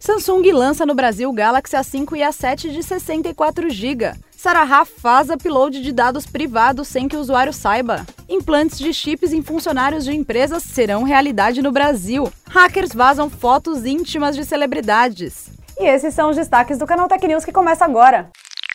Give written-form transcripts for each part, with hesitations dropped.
Samsung lança no Brasil o Galaxy A5 e A7 de 64 GB. Sarah faz upload de dados privados sem que o usuário saiba. Implantes de chips em funcionários de empresas serão realidade no Brasil. Hackers vazam fotos íntimas de celebridades. E esses são os destaques do canal Tech News que começa agora.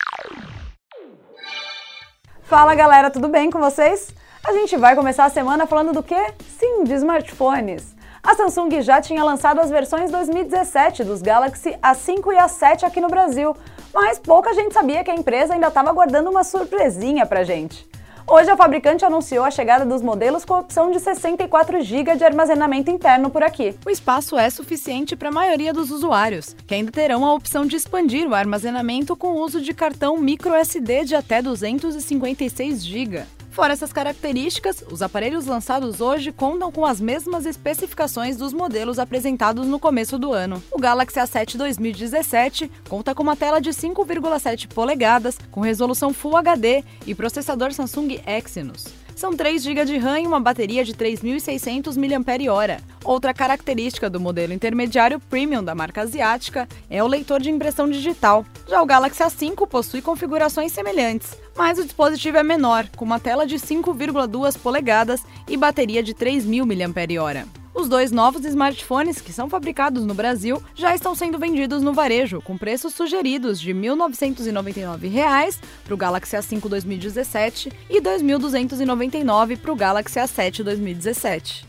Fala galera, tudo bem com vocês? A gente vai começar a semana falando do quê? Sim, de smartphones. A Samsung já tinha lançado as versões 2017 dos Galaxy A5 e A7 aqui no Brasil, mas pouca gente sabia que a empresa ainda estava guardando uma surpresinha pra gente. Hoje a fabricante anunciou a chegada dos modelos com a opção de 64 GB de armazenamento interno por aqui. O espaço é suficiente para a maioria dos usuários, que ainda terão a opção de expandir o armazenamento com o uso de cartão microSD de até 256 GB. Fora essas características, os aparelhos lançados hoje contam com as mesmas especificações dos modelos apresentados no começo do ano. O Galaxy A7 2017 conta com uma tela de 5,7 polegadas, com resolução Full HD e processador Samsung Exynos. São 3 GB de RAM e uma bateria de 3.600 mAh. Outra característica do modelo intermediário Premium da marca asiática é o leitor de impressão digital. Já o Galaxy A5 possui configurações semelhantes, mas o dispositivo é menor, com uma tela de 5,2 polegadas e bateria de 3.000 mAh. Os dois novos smartphones, que são fabricados no Brasil, já estão sendo vendidos no varejo, com preços sugeridos de R$ 1.999 para o Galaxy A5 2017 e R$ 2.299 para o Galaxy A7 2017.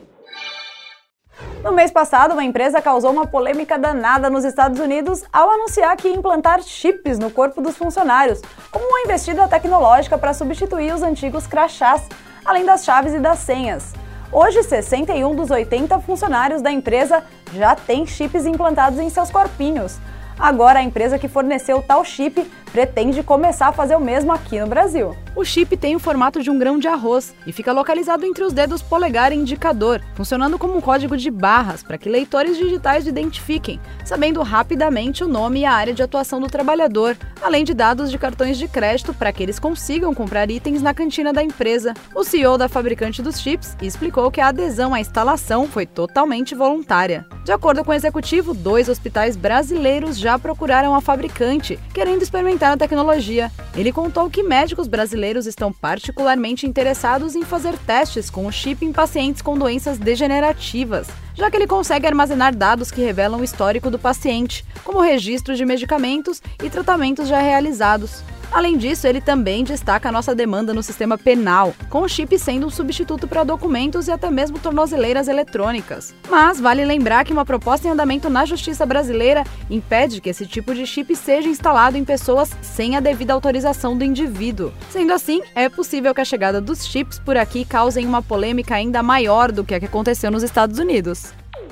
No mês passado, uma empresa causou uma polêmica danada nos Estados Unidos ao anunciar que ia implantar chips no corpo dos funcionários, como uma investida tecnológica para substituir os antigos crachás, além das chaves e das senhas. Hoje, 61 dos 80 funcionários da empresa já têm chips implantados em seus corpinhos. Agora, a empresa que forneceu tal chip pretende começar a fazer o mesmo aqui no Brasil. O chip tem o formato de um grão de arroz e fica localizado entre os dedos polegar e indicador, funcionando como um código de barras para que leitores digitais identifiquem, sabendo rapidamente o nome e a área de atuação do trabalhador, além de dados de cartões de crédito para que eles consigam comprar itens na cantina da empresa. O CEO da fabricante dos chips explicou que a adesão à instalação foi totalmente voluntária. De acordo com o executivo, 2 hospitais brasileiros já procuraram a fabricante, querendo experimentar a tecnologia. Ele contou que médicos brasileiros estão particularmente interessados em fazer testes com o chip em pacientes com doenças degenerativas, já que ele consegue armazenar dados que revelam o histórico do paciente, como registros de medicamentos e tratamentos já realizados. Além disso, ele também destaca a nossa demanda no sistema penal, com o chip sendo um substituto para documentos e até mesmo tornozeleiras eletrônicas. Mas vale lembrar que uma proposta em andamento na Justiça brasileira impede que esse tipo de chip seja instalado em pessoas sem a devida autorização do indivíduo. Sendo assim, é possível que a chegada dos chips por aqui causem uma polêmica ainda maior do que a que aconteceu nos Estados Unidos.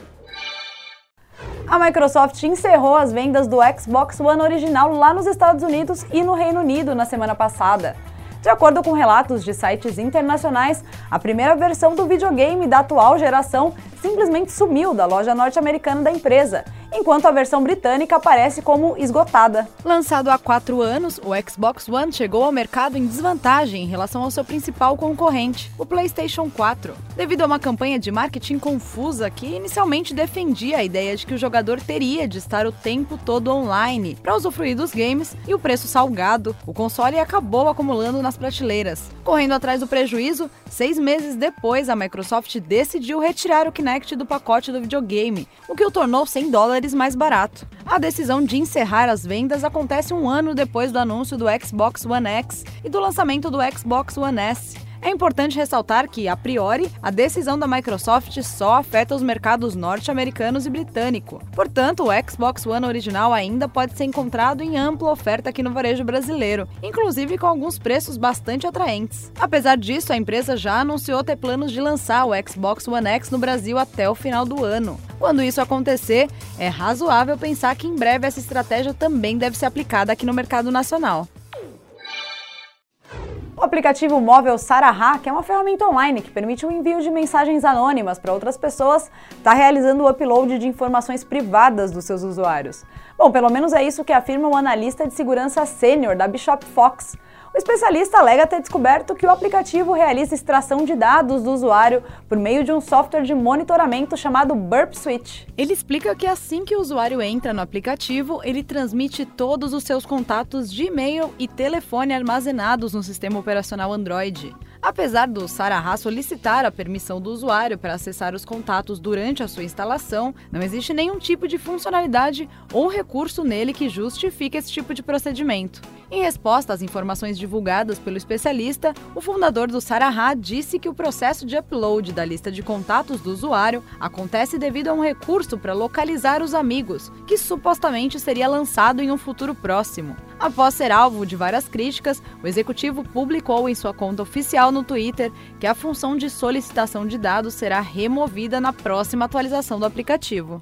A Microsoft encerrou as vendas do Xbox One original lá nos Estados Unidos e no Reino Unido na semana passada. De acordo com relatos de sites internacionais, a primeira versão do videogame da atual geração simplesmente sumiu da loja norte-americana da empresa, enquanto a versão britânica aparece como esgotada. Lançado há 4 anos, o Xbox One chegou ao mercado em desvantagem em relação ao seu principal concorrente, o PlayStation 4, devido a uma campanha de marketing confusa que inicialmente defendia a ideia de que o jogador teria de estar o tempo todo online para usufruir dos games e o preço salgado. O console acabou acumulando nas prateleiras. Correndo atrás do prejuízo, 6 meses depois a Microsoft decidiu retirar o Kinect do pacote do videogame, o que o tornou $100 mais barato. A decisão de encerrar as vendas acontece 1 ano depois do anúncio do Xbox One X e do lançamento do Xbox One S. É importante ressaltar que, a priori, a decisão da Microsoft só afeta os mercados norte-americanos e britânico. Portanto, o Xbox One original ainda pode ser encontrado em ampla oferta aqui no varejo brasileiro, inclusive com alguns preços bastante atraentes. Apesar disso, a empresa já anunciou ter planos de lançar o Xbox One X no Brasil até o final do ano. Quando isso acontecer, é razoável pensar que em breve essa estratégia também deve ser aplicada aqui no mercado nacional. O aplicativo móvel Sarah, que é uma ferramenta online que permite o envio de mensagens anônimas para outras pessoas, está realizando o upload de informações privadas dos seus usuários. Bom, pelo menos é isso que afirma um analista de segurança sênior da Bishop Fox. O especialista alega ter descoberto que o aplicativo realiza extração de dados do usuário por meio de um software de monitoramento chamado Burp Suite. Ele explica que assim que o usuário entra no aplicativo, ele transmite todos os seus contatos de e-mail e telefone armazenados no sistema operacional Android. Apesar do Saraha solicitar a permissão do usuário para acessar os contatos durante a sua instalação, não existe nenhum tipo de funcionalidade ou recurso nele que justifique esse tipo de procedimento. Em resposta às informações divulgadas pelo especialista, o fundador do Saraha disse que o processo de upload da lista de contatos do usuário acontece devido a um recurso para localizar os amigos, que supostamente seria lançado em um futuro próximo. Após ser alvo de várias críticas, o executivo publicou em sua conta oficial no Twitter que a função de solicitação de dados será removida na próxima atualização do aplicativo.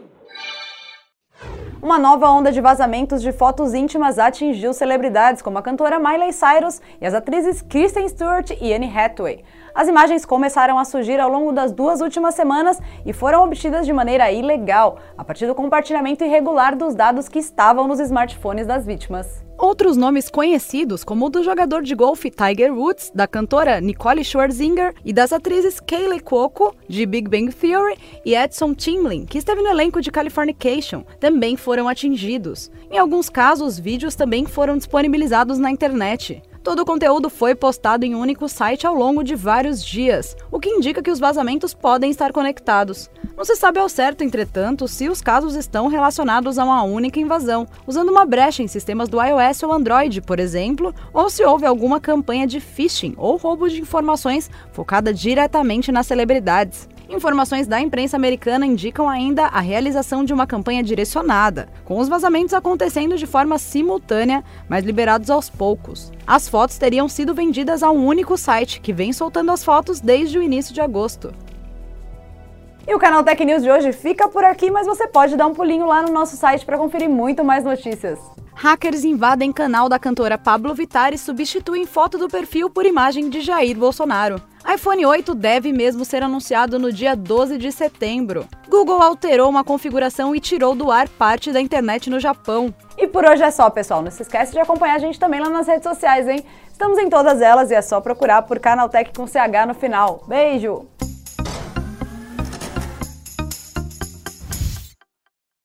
Uma nova onda de vazamentos de fotos íntimas atingiu celebridades como a cantora Miley Cyrus e as atrizes Kristen Stewart e Anne Hathaway. As imagens começaram a surgir ao longo das 2 últimas semanas e foram obtidas de maneira ilegal, a partir do compartilhamento irregular dos dados que estavam nos smartphones das vítimas. Outros nomes conhecidos, como o do jogador de golfe Tiger Woods, da cantora Nicole Scherzinger e das atrizes Kaley Cuoco, de Big Bang Theory, e Edson Timlin, que esteve no elenco de Californication, também foram atingidos. Em alguns casos, vídeos também foram disponibilizados na internet. Todo o conteúdo foi postado em um único site ao longo de vários dias, o que indica que os vazamentos podem estar conectados. Não se sabe ao certo, entretanto, se os casos estão relacionados a uma única invasão, usando uma brecha em sistemas do iOS ou Android, por exemplo, ou se houve alguma campanha de phishing ou roubo de informações focada diretamente nas celebridades. Informações da imprensa americana indicam ainda a realização de uma campanha direcionada, com os vazamentos acontecendo de forma simultânea, mas liberados aos poucos. As fotos teriam sido vendidas a um único site, que vem soltando as fotos desde o início de agosto. E o Canal Tech News de hoje fica por aqui, mas você pode dar um pulinho lá no nosso site para conferir muito mais notícias. Hackers invadem canal da cantora Pablo Vittar e substituem foto do perfil por imagem de Jair Bolsonaro. iPhone 8 deve mesmo ser anunciado no dia 12 de setembro. Google alterou uma configuração e tirou do ar parte da internet no Japão. E por hoje é só, pessoal. Não se esquece de acompanhar a gente também lá nas redes sociais, hein? Estamos em todas elas e é só procurar por Canaltech com CH no final. Beijo!